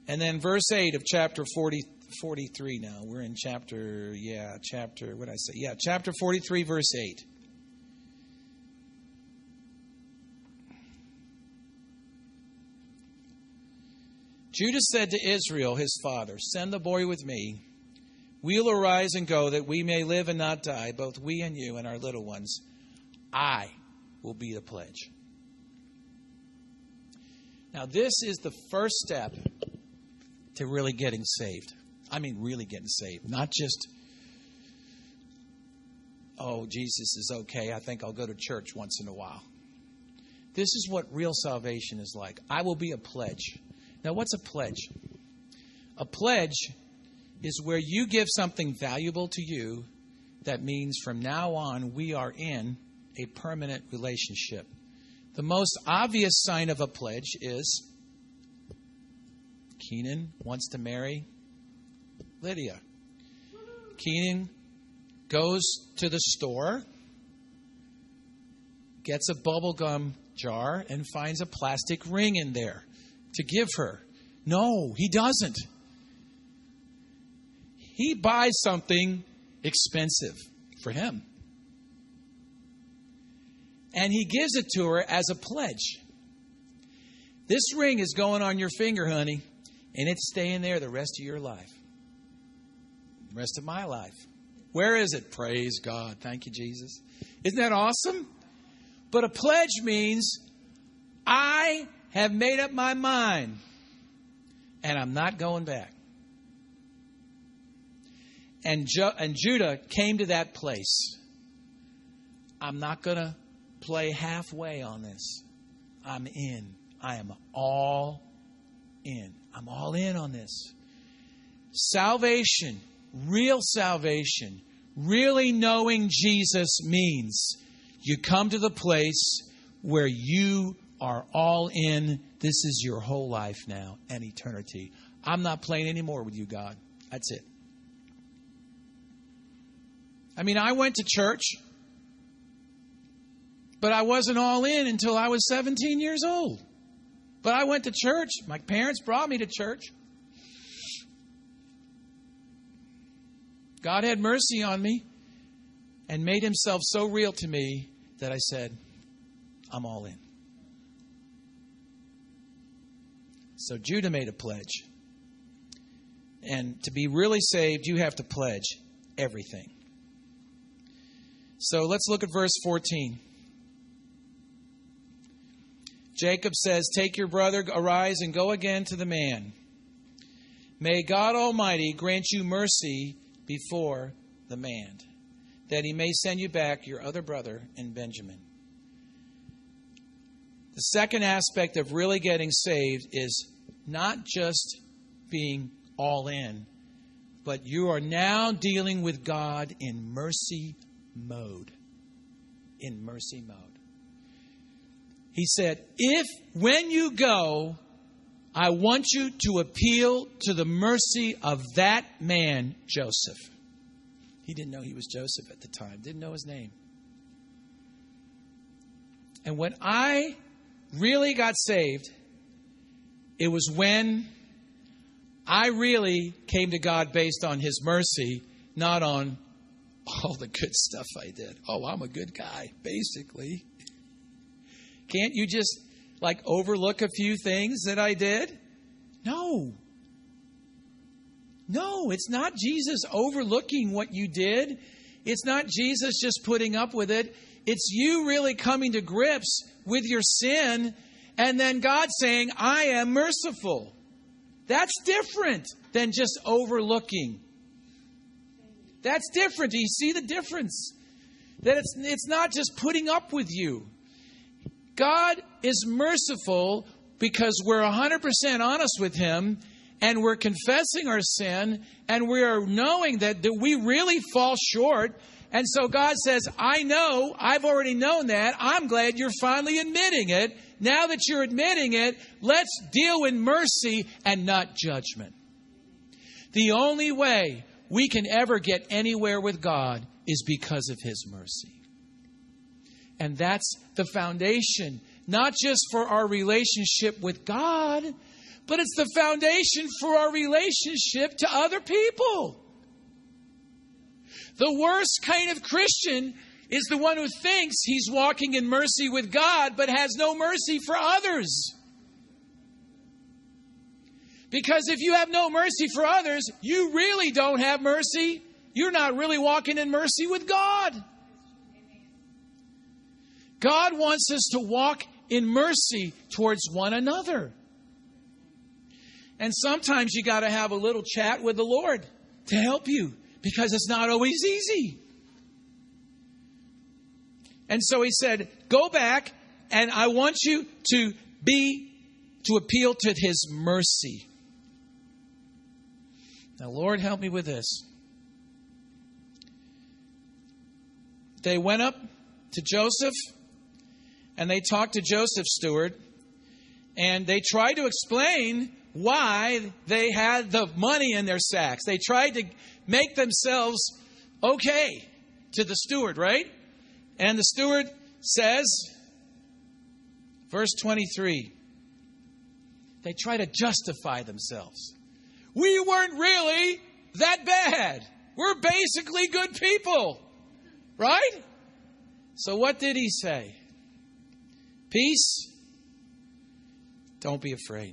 And then verse 8 of chapter 43 now. We're in chapter 43, verse 8. Judah said to Israel, his father, "Send the boy with me. We'll arise and go, that we may live and not die, both we and you and our little ones. I will be the pledge." Now, this is the first step to really getting saved. I mean, really getting saved. Not just, oh, Jesus is okay, I think I'll go to church once in a while. This is what real salvation is like. I will be a pledge. Now, what's a pledge? A pledge is where you give something valuable to you that means from now on we are in a permanent relationship. The most obvious sign of a pledge is Keenan wants to marry Lydia. Keenan goes to the store, gets a bubble gum jar, and finds a plastic ring in there to give her. No, he doesn't. He buys something expensive for him. And he gives it to her as a pledge. This ring is going on your finger, honey, and it's staying there the rest of your life. The rest of my life. Where is it? Praise God. Thank you, Jesus. Isn't that awesome? But a pledge means I have made up my mind and I'm not going back. And Judah came to that place. I'm not going to play halfway on this. I'm in. I am all in. I'm all in on this. Salvation, real salvation, really knowing Jesus means you come to the place where you are all in. This is your whole life now and eternity. I'm not playing anymore with you, God. That's it. I mean, I went to church, but I wasn't all in until I was 17 years old. But I went to church. My parents brought me to church. God had mercy on me and made himself so real to me that I said, I'm all in. So Judah made a pledge. And to be really saved, you have to pledge everything. So let's look at verse 14. Jacob says, "Take your brother, arise and go again to the man. May God Almighty grant you mercy before the man, that he may send you back your other brother and Benjamin." The second aspect of really getting saved is not just being all in, but you are now dealing with God in mercy mode. In mercy mode. He said, when you go, I want you to appeal to the mercy of that man, Joseph. He didn't know he was Joseph at the time. Didn't know his name. And when I really got saved, it was when I really came to God based on his mercy, not on all the good stuff I did. Oh, I'm a good guy, basically. Can't you just overlook a few things that I did? No. No, it's not Jesus overlooking what you did. It's not Jesus just putting up with it. It's you really coming to grips with your sin and then God saying, I am merciful. That's different than just overlooking. That's different. Do you see the difference? That it's not just putting up with you. God is merciful because we're 100% honest with him and we're confessing our sin and we are knowing that we really fall short. And so God says, I know, I've already known that. I'm glad you're finally admitting it. Now that you're admitting it, let's deal with mercy and not judgment. The only way we can ever get anywhere with God is because of his mercy. And that's the foundation, not just for our relationship with God, but it's the foundation for our relationship to other people. The worst kind of Christian is the one who thinks he's walking in mercy with God, but has no mercy for others. Because if you have no mercy for others, you really don't have mercy. You're not really walking in mercy with God. God wants us to walk in mercy towards one another. And sometimes you got to have a little chat with the Lord to help you, because it's not always easy. And so he said, go back, and I want you to appeal to his mercy. Now, Lord, help me with this. They went up to Joseph, and they talked to Joseph's steward, and they tried to explain why they had the money in their sacks. They tried to make themselves okay to the steward, right? And the steward says, verse 23, they try to justify themselves. We weren't really that bad. We're basically good people, right? So what did he say? Peace, don't be afraid.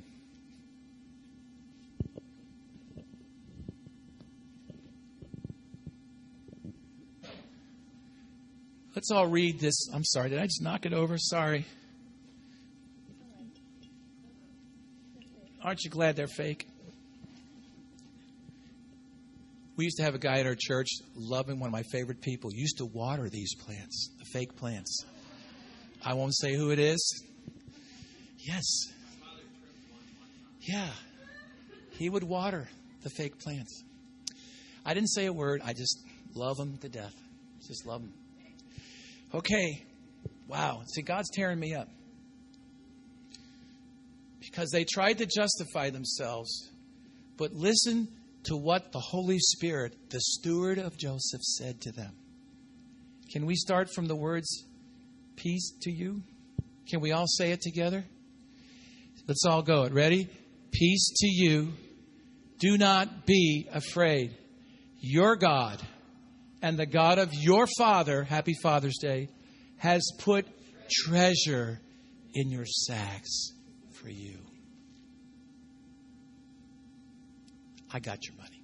Let's all read this. I'm sorry, did I just knock it over? Sorry. Aren't you glad they're fake? We used to have a guy at our church, loving, one of my favorite people, used to water these plants, the fake plants. I won't say who it is. Yes. Yeah. He would water the fake plants. I didn't say a word. I just love them to death. Just love them. Okay. Wow. See, God's tearing me up. Because they tried to justify themselves. But listen to what the Holy Spirit, the steward of Joseph, said to them. Can we start from the words, peace to you? Can we all say it together? Let's all go. Ready? Peace to you. Do not be afraid. Your God and the God of your Father, happy Father's Day, has put treasure in your sacks for you. I got your money.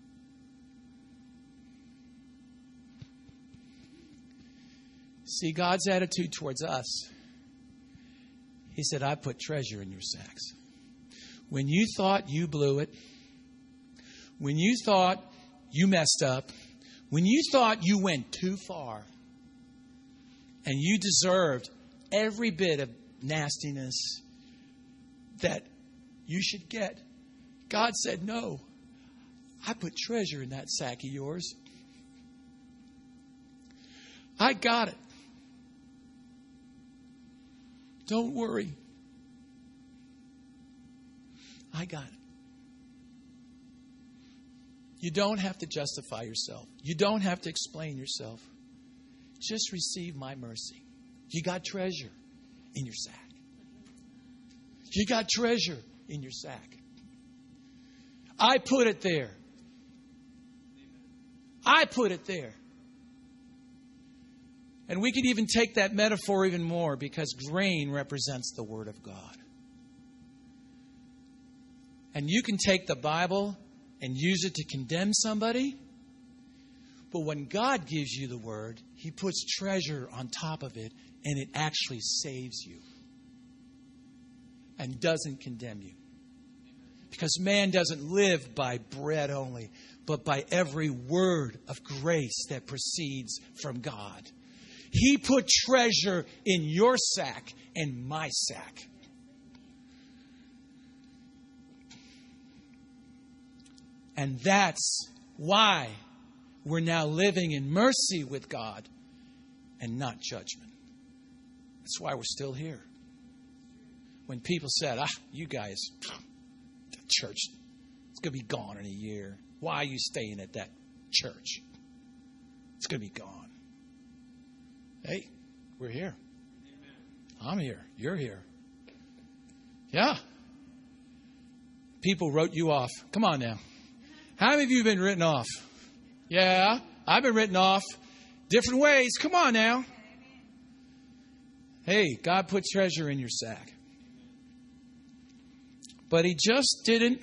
See, God's attitude towards us, He said, I put treasure in your sacks. When you thought you blew it, when you thought you messed up, when you thought you went too far, and you deserved every bit of nastiness that you should get, God said, no, I put treasure in that sack of yours. I got it. Don't worry. I got it. You don't have to justify yourself. You don't have to explain yourself. Just receive my mercy. You got treasure in your sack. You got treasure in your sack. I put it there. I put it there. And we could even take that metaphor even more, because grain represents the Word of God. And you can take the Bible and use it to condemn somebody. But when God gives you the Word, He puts treasure on top of it, and it actually saves you and doesn't condemn you. Because man doesn't live by bread only, but by every word of grace that proceeds from God. He put treasure in your sack and my sack. And that's why we're now living in mercy with God and not judgment. That's why we're still here. When people said, you guys, the church, it's going to be gone in a year. Why are you staying at that church? It's going to be gone. Hey, we're here. I'm here. You're here. Yeah. people wrote you off? Come on now. How many of you have been written off? Yeah, I've been written off different ways. Come on now. Hey, God put treasure in your sack. But he just didn't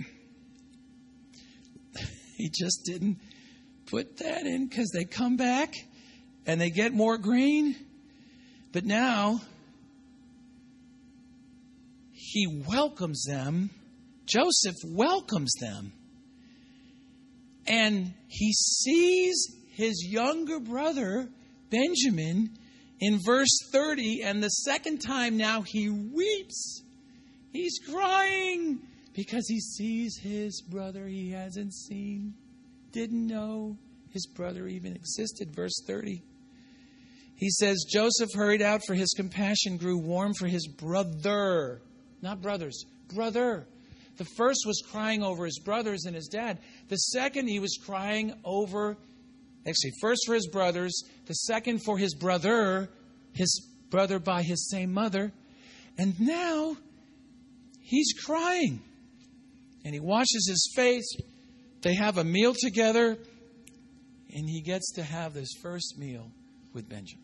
put that in, because they come back and they get more grain. But now he welcomes them. Joseph welcomes them. And he sees his younger brother, Benjamin, in verse 30. And the second time now he weeps. He's crying because he sees his brother he hasn't seen. Didn't know his brother even existed. Verse 30. He says, Joseph hurried out, for his compassion grew warm for his brother. Not brothers, brother. The first was crying over his brothers and his dad. The second, he was crying over, actually, first for his brothers. The second for his brother by his same mother. And now he's crying. And he washes his face. They have a meal together. And he gets to have this first meal with Benjamin.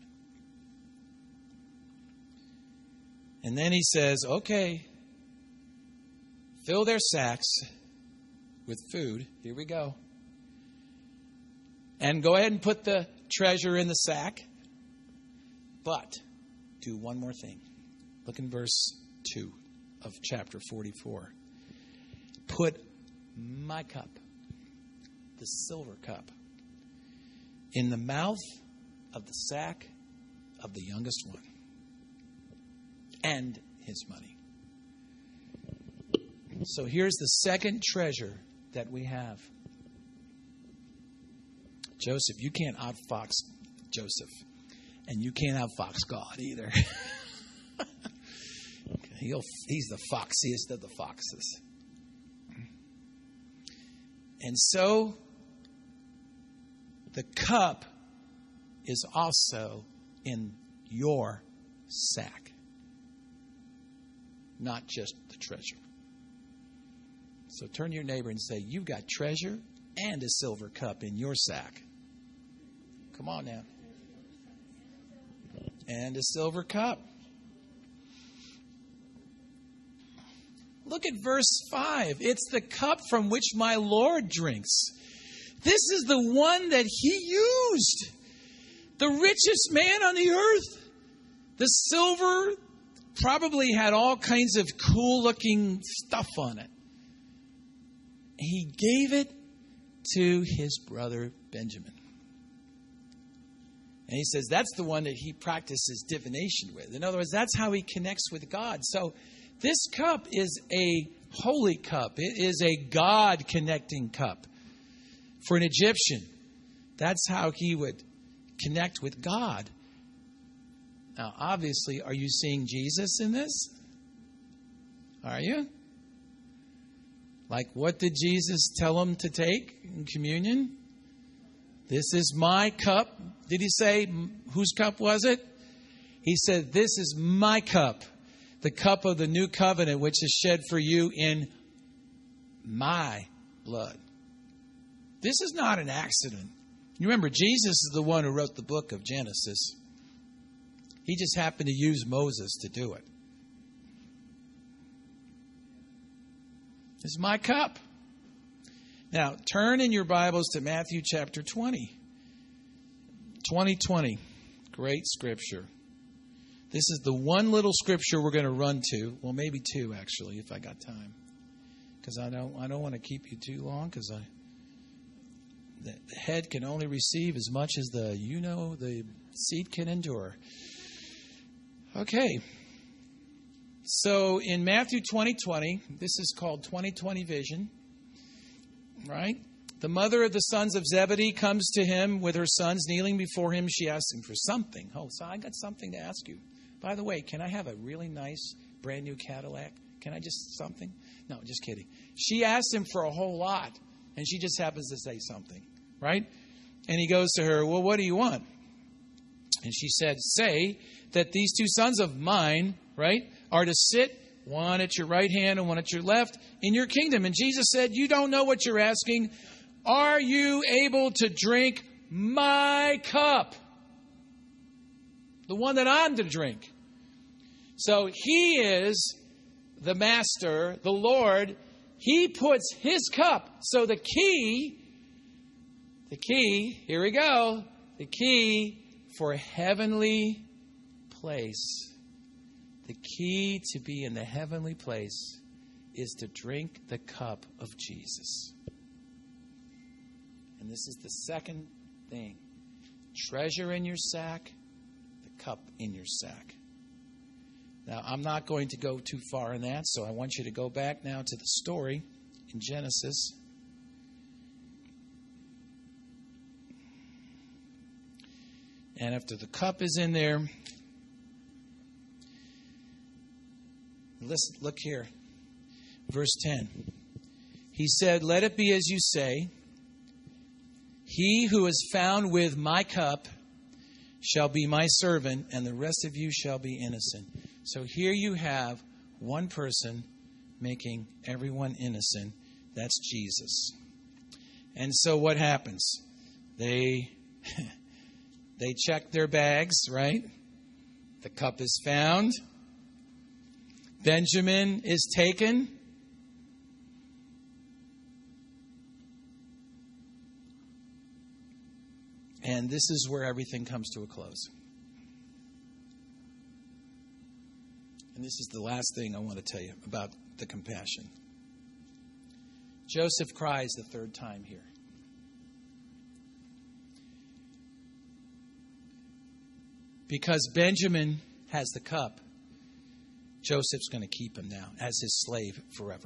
And then he says, okay, fill their sacks with food. Here we go. And go ahead and put the treasure in the sack. But do one more thing. Look in verse 2 of chapter 44. Put my cup, the silver cup, in the mouth of the sack of the youngest one, and his money. So here's the second treasure that we have. Joseph, you can't outfox Joseph. And you can't outfox God either. He's the foxiest of the foxes. And so the cup is also in your sack, not just the treasure. So turn to your neighbor and say, you've got treasure and a silver cup in your sack. Come on now. And a silver cup. Look at verse 5. It's the cup from which my Lord drinks. This is the one that he used. The richest man on the earth. The silver probably had all kinds of cool looking stuff on it. He gave it to his brother Benjamin. And he says that's the one that he practices divination with. In other words, that's how he connects with God. So this cup is a holy cup. It is a God-connecting cup. For an Egyptian, that's how he would connect with God. Now, obviously, are you seeing Jesus in this? Are you? Like, what did Jesus tell him to take in communion? This is my cup. Did he say, whose cup was it? He said, this is my cup, the cup of the new covenant, which is shed for you in my blood. This is not an accident. You remember, Jesus is the one who wrote the book of Genesis. He just happened to use Moses to do it. This is my cup. Now, turn in your Bibles to Matthew chapter 20. 20:20. Great scripture. This is the one little scripture we're going to run to. Well, maybe two, actually, if I got time. Because I don't want to keep you too long, because the head can only receive as much as the seed can endure. Okay. So in Matthew 20:20, this is called 20/20 vision. Right? The mother of the sons of Zebedee comes to him with her sons. Kneeling before him, she asks him for something. Oh, so I got something to ask you. By the way, can I have a really nice brand new Cadillac? Can I just something? No, just kidding. She asks him for a whole lot, and she just happens to say something. Right? And he goes to her, well, what do you want? And she said, say that these two sons of mine, right, are to sit one at your right hand and one at your left in your kingdom. And Jesus said, you don't know what you're asking. Are you able to drink my cup? The one that I'm to drink. So he is the master, the Lord. He puts his cup. So the key, here we go. The key for a heavenly place. The key to be in the heavenly place is to drink the cup of Jesus. And this is the second thing. Treasure in your sack, the cup in your sack. Now, I'm not going to go too far in that, so I want you to go back now to the story in Genesis. And after the cup is in there, listen, look here. Verse 10. He said, let it be as you say. He who is found with my cup shall be my servant, and the rest of you shall be innocent. So here you have one person making everyone innocent. That's Jesus. And so what happens? They check their bags, right? The cup is found. Benjamin is taken. And this is where everything comes to a close. And this is the last thing I want to tell you about the compassion. Joseph cries the third time here. Because Benjamin has the cup, Joseph's going to keep him now as his slave forever.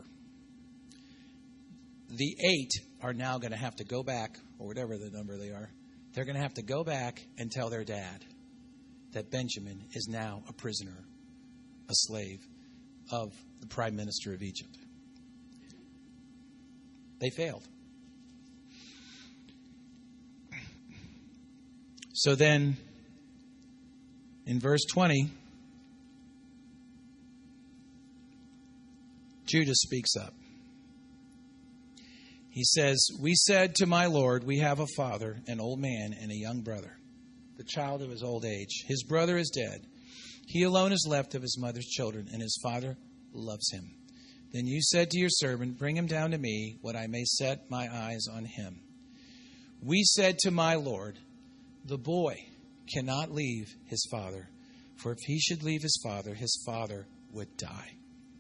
The 8 are now going to have to go back, or whatever the number they are. They're going to have to go back and tell their dad that Benjamin is now a prisoner, a slave of the prime minister of Egypt. They failed. So then, in verse 20, Judah speaks up. He says, we said to my Lord, we have a father, an old man, and a young brother, the child of his old age. His brother is dead. He alone is left of his mother's children, and his father loves him. Then you said to your servant, bring him down to me, that I may set my eyes on him. We said to my Lord, the boy cannot leave his father, for if he should leave his father would die.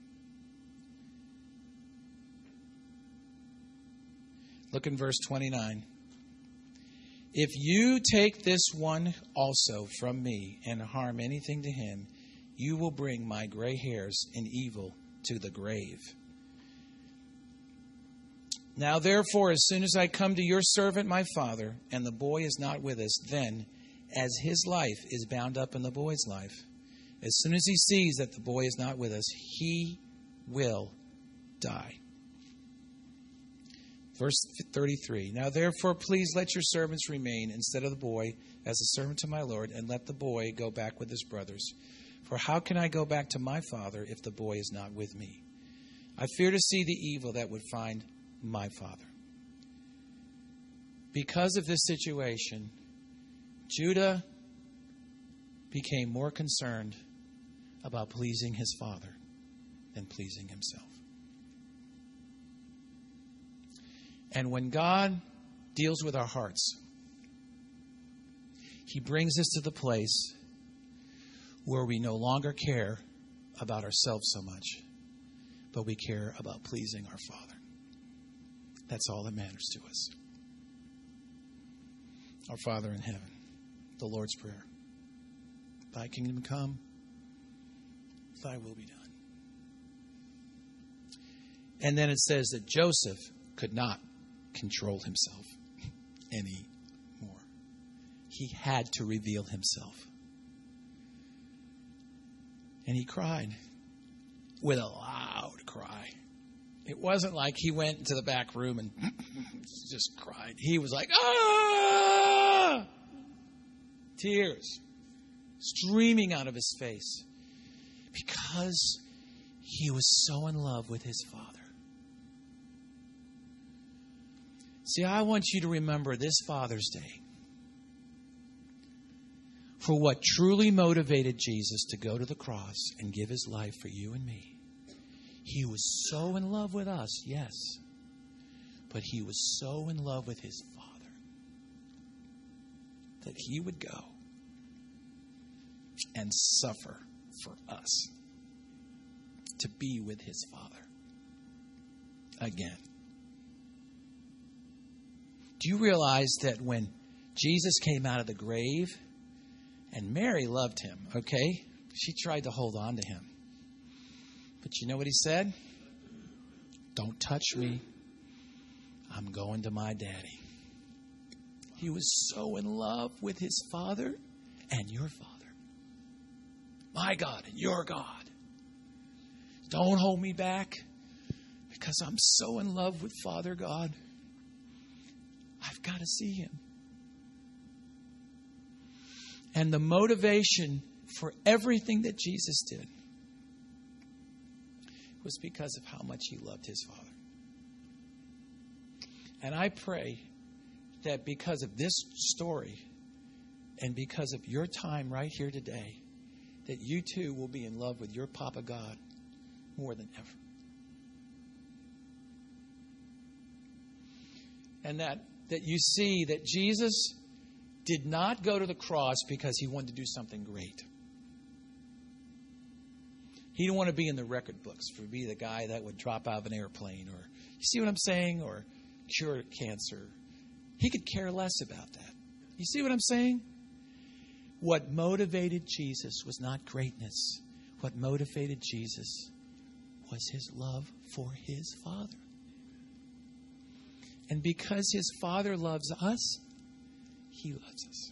Look in verse 29. If you take this one also from me and harm anything to him, you will bring my gray hairs in evil to the grave. Now therefore, as soon as I come to your servant my father, and the boy is not with us, then, as his life is bound up in the boy's life, as soon as he sees that the boy is not with us, he will die. Verse 33, now therefore please let your servants remain instead of the boy as a servant to my Lord, and let the boy go back with his brothers. For how can I go back to my father if the boy is not with me? I fear to see the evil that would find my father. Because of this situation, Judah became more concerned about pleasing his father than pleasing himself. And when God deals with our hearts, He brings us to the place where we no longer care about ourselves so much, but we care about pleasing our Father. That's all that matters to us. Our Father in heaven, the Lord's Prayer. Thy kingdom come, thy will be done. And then it says that Joseph could not control himself anymore. He had to reveal himself. And he cried with a loud cry. It wasn't like he went into the back room and just cried. He was like, ah! Tears streaming out of his face because He was so in love with his Father. See, I want you to remember this Father's Day for what truly motivated Jesus to go to the cross and give his life for you and me. He was so in love with us, yes, but he was so in love with his Father that he would go and suffer for us to be with his Father again. Do you realize that when Jesus came out of the grave, and Mary loved him, okay? She tried to hold on to him. But you know what he said? Don't touch me. I'm going to my daddy. He was so in love with his Father and your Father. My God and your God. Don't hold me back because I'm so in love with Father God. I've got to see him. And the motivation for everything that Jesus did was because of how much he loved his Father. And I pray that because of this story and because of your time right here today, that you too will be in love with your Papa God more than ever. And that you see that Jesus did not go to the cross because he wanted to do something great. He didn't want to be in the record books for be the guy that would drop out of an airplane or, you see what I'm saying, or cure cancer. He could care less about that. You see what I'm saying? What motivated Jesus was not greatness. What motivated Jesus was his love for his Father. And because his Father loves us, he loves us.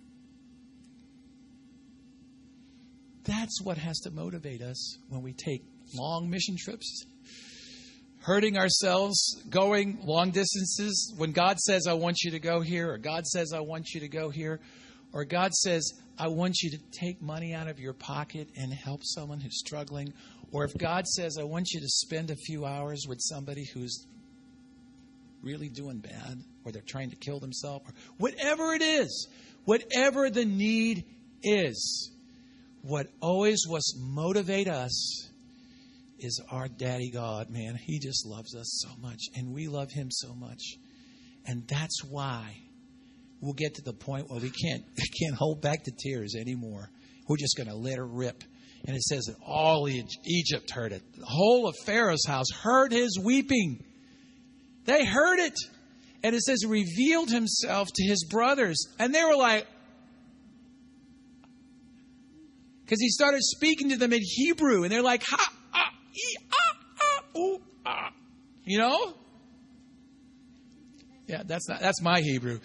That's what has to motivate us when we take long mission trips, hurting ourselves, going long distances. When God says, I want you to go here, or God says, I want you to go here, or God says, I want you to take money out of your pocket and help someone who's struggling, or if God says, I want you to spend a few hours with somebody who's really doing bad, or they're trying to kill themselves, or whatever it is, whatever the need is, what always was motivate us is our daddy God, man. He just loves us so much, and we love him so much. And that's why we'll get to the point where we can't hold back the tears anymore. We're just going to let her rip. And it says that all Egypt heard it. The whole of Pharaoh's house heard his weeping. They heard it. And it says he revealed himself to his brothers. And they were like, because he started speaking to them in Hebrew. And they're like, ha, ah, ee, ah, ah, ooh, ah. You know? Yeah, that's my Hebrew.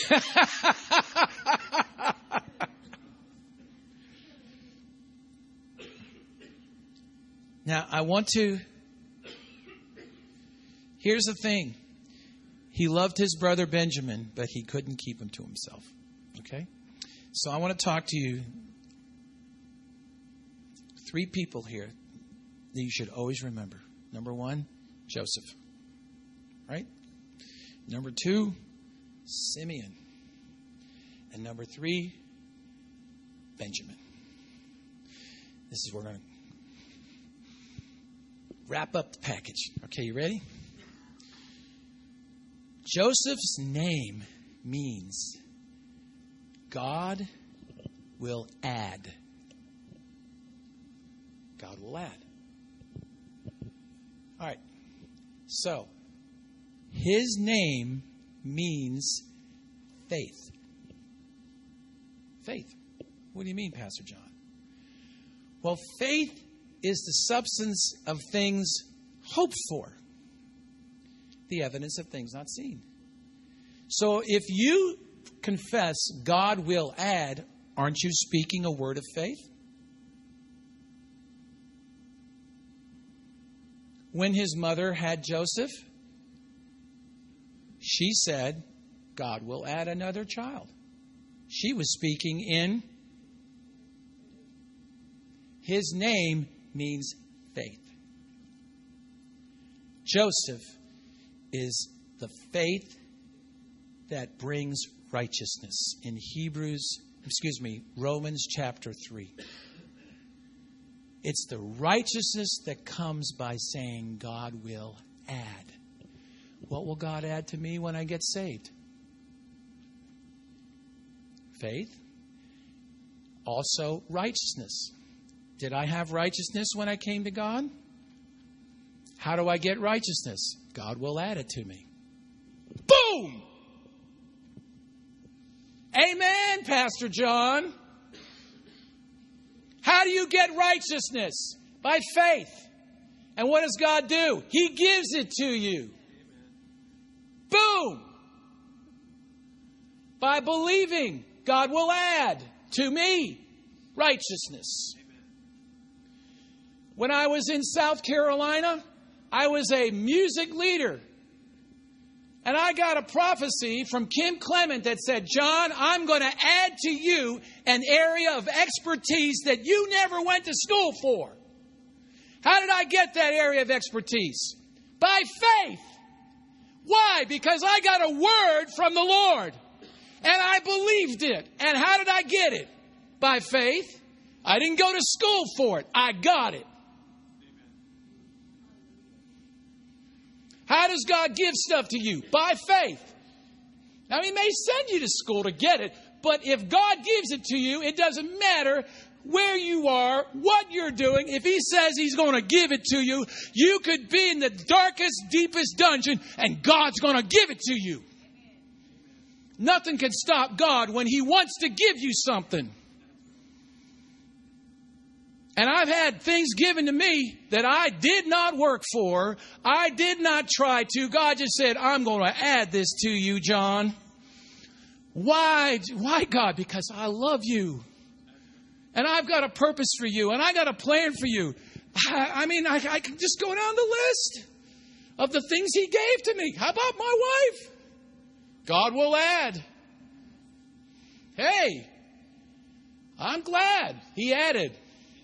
Now, here's the thing. He loved his brother Benjamin, but he couldn't keep him to himself. Okay? So I want to talk to you. 3 people here that you should always remember. Number 1, Joseph. Right? Number 2, Simeon. And number 3, Benjamin. This is where we're going to wrap up the package. Okay, you ready? Joseph's name means God will add. God will add. All right. So, his name means faith. Faith. What do you mean, Pastor John? Well, faith is the substance of things hoped for, the evidence of things not seen. So if you confess God will add, aren't you speaking a word of faith? When his mother had Joseph, she said, God will add another child. She was speaking in his name means faith. Joseph is the faith that brings righteousness in Romans chapter 3. It's the righteousness that comes by saying God will add. What will God add to me when I get saved? Faith. Also righteousness. Did I have righteousness when I came to God? How do I get righteousness? God will add it to me. Boom! Amen, Pastor John. How do you get righteousness? By faith. And what does God do? He gives it to you. Boom! By believing, God will add to me righteousness. When I was in South Carolina, I was a music leader. And I got a prophecy from Kim Clement that said, John, I'm going to add to you an area of expertise that you never went to school for. How did I get that area of expertise? By faith. Why? Because I got a word from the Lord. And I believed it. And how did I get it? By faith. I didn't go to school for it. I got it. How does God give stuff to you? By faith. Now, He may send you to school to get it, but if God gives it to you, it doesn't matter where you are, what you're doing. If He says He's going to give it to you, you could be in the darkest, deepest dungeon, and God's going to give it to you. Nothing can stop God when He wants to give you something. And I've had things given to me that I did not work for. I did not try to. God just said, I'm going to add this to you, John. Why? Why, God? Because I love you. And I've got a purpose for you. And I got a plan for you. I can just go down the list of the things He gave to me. How about my wife? God will add. Hey, I'm glad He added.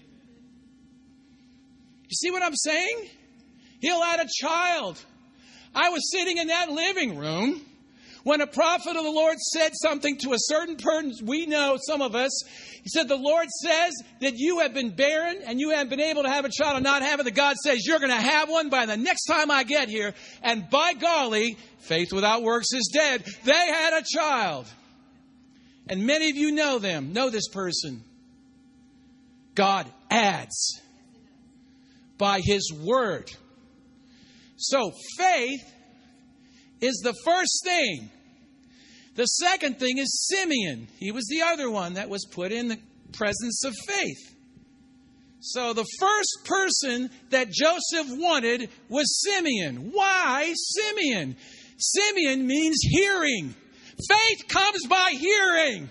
You see what I'm saying? He'll add a child. I was sitting in that living room when a prophet of the Lord said something to a certain person. We know, some of us. He said, the Lord says that you have been barren and you haven't been able to have a child and not have it. That God says you're going to have one by the next time I get here. And by golly, faith without works is dead. They had a child. And many of you know them, know this person. God adds by His word. So faith is the first thing. The second thing is Simeon. He was the other one that was put in the presence of faith. So the first person that Joseph wanted was Simeon. Why Simeon? Simeon means hearing. Faith comes by hearing.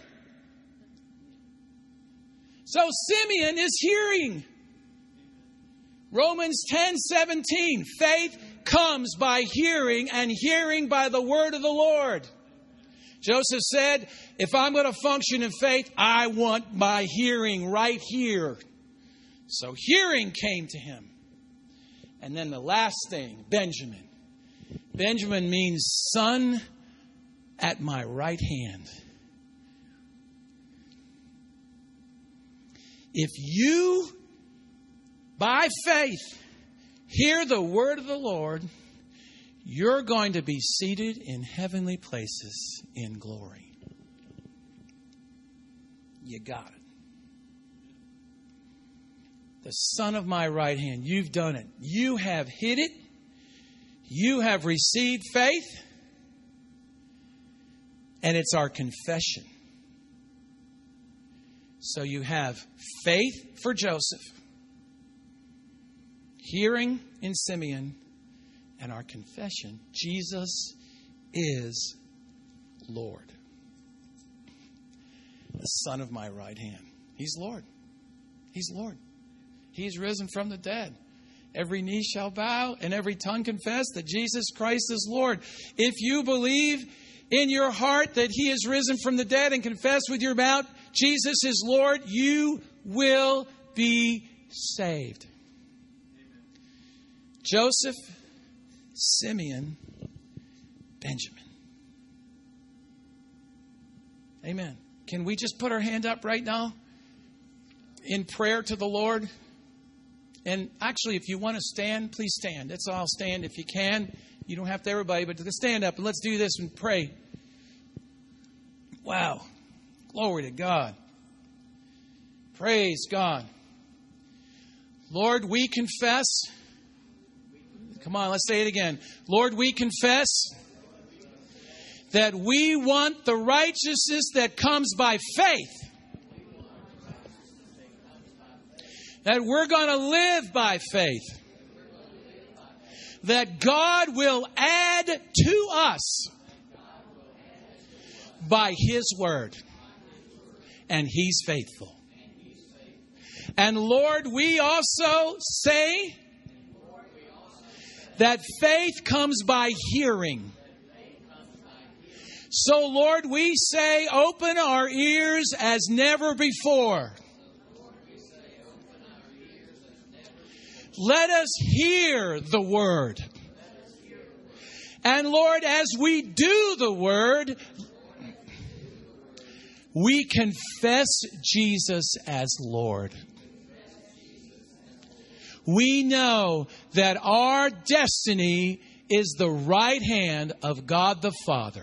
So Simeon is hearing. Romans 10:17, faith comes by hearing, and hearing by the word of the Lord. Joseph said, if I'm going to function in faith, I want my hearing right here. So hearing came to him. And then the last thing, Benjamin. Benjamin means son at my right hand. If you, by faith, hear the word of the Lord, you're going to be seated in heavenly places in glory. You got it. The son of my right hand, you've done it. You have hit it. You have received faith. And it's our confession. So you have faith for Joseph, hearing in Simeon, and our confession, Jesus is Lord. The son of my right hand. He's Lord. He's Lord. He's risen from the dead. Every knee shall bow and every tongue confess that Jesus Christ is Lord. If you believe in your heart that He is risen from the dead and confess with your mouth Jesus is Lord, you will be saved. Joseph Simeon, Benjamin. Amen. Can we just put our hand up right now in prayer to the Lord? And actually, if you want to stand, please stand. That's all. Stand if you can. You don't have to, everybody, but stand up and let's do this and pray. Wow. Glory to God. Praise God. Lord, we confess. Come on, let's say it again. Lord, we confess that we want the righteousness that comes by faith. That we're going to live by faith. That God will add to us by His word. And He's faithful. And Lord, we also say that faith comes by hearing. So Lord, we say, open our ears as never before. Let us hear the word. And Lord, as we do the word, we confess Jesus as Lord. We know that our destiny is the right hand of God the Father.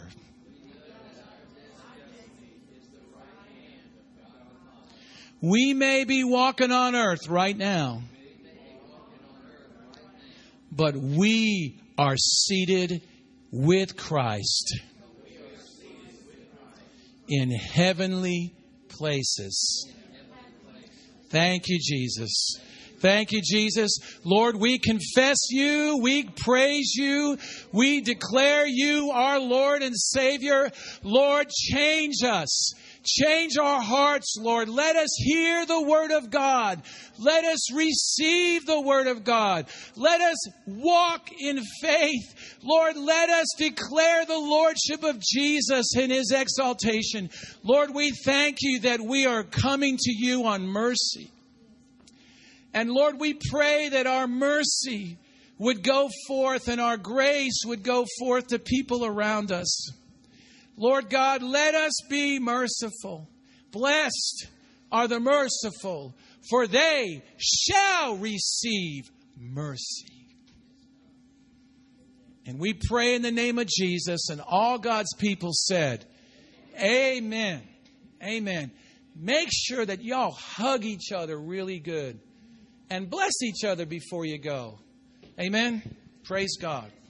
We may be walking on earth right now, but we are seated with Christ in heavenly places. Thank you, Jesus. Thank you, Jesus. Lord, we confess you. We praise you. We declare you our Lord and Savior. Lord, change us. Change our hearts, Lord. Let us hear the Word of God. Let us receive the Word of God. Let us walk in faith. Lord, let us declare the Lordship of Jesus in His exaltation. Lord, we thank you that we are coming to you on mercy. And Lord, we pray that our mercy would go forth and our grace would go forth to people around us. Lord God, let us be merciful. Blessed are the merciful, for they shall receive mercy. And we pray in the name of Jesus, and all God's people said, amen. Amen. Make sure that y'all hug each other really good and bless each other before you go. Amen. Praise God.